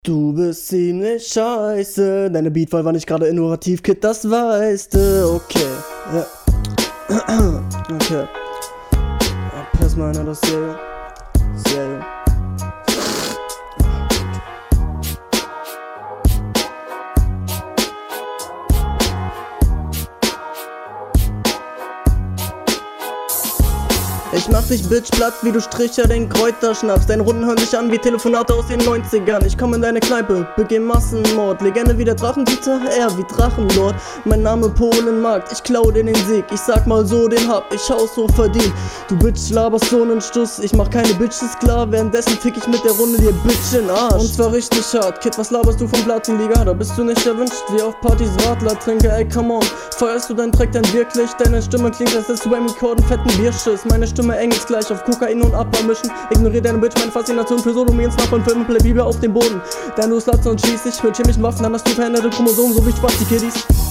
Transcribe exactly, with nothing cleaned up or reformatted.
Du bist ziemlich scheiße, deine Beatwahl war nicht gerade innovativ, Kid, das weißt du. Okay, ja. Okay. Ja, pass mal an, das sehr, sehr. Ich mach dich bitch platt, wie du Stricher den Kräuter schnappst. Deine Runden hören sich an wie Telefonate aus den neunzigern. Ich komm in deine Kneipe, begeh Massenmord. Legende wie der Drachenzieher, er wie Drachenlord. Mein Name Polenmarkt, ich klau dir den Sieg. Ich sag mal so, den hab ich Haus so verdient. Du Bitch laberst so nen Stuss, ich mach keine Bitches klar. Währenddessen fick ich mit der Runde dir Bitch in Arsch. Und zwar richtig hart, Kid, was laberst du vom Platinliga? Da bist du nicht erwünscht, wie auf Partys Radler trinke, ey come on. Feierst du deinen Track denn wirklich? Deine Stimme klingt, als hättest du beim Rekorden fetten Bierschiss. Meine Stimme Englisch gleich auf Kokain und Abbar mischen. Ignorier deine Bitch, meine Faszination für Sodomiens Nachbarn, Filme, Bleibe auf dem Boden. Denn du slutzt und schießt dich mit chemischen Waffen, dann hast du veränderte Chromosomen, so wie Spasti-Kiddies.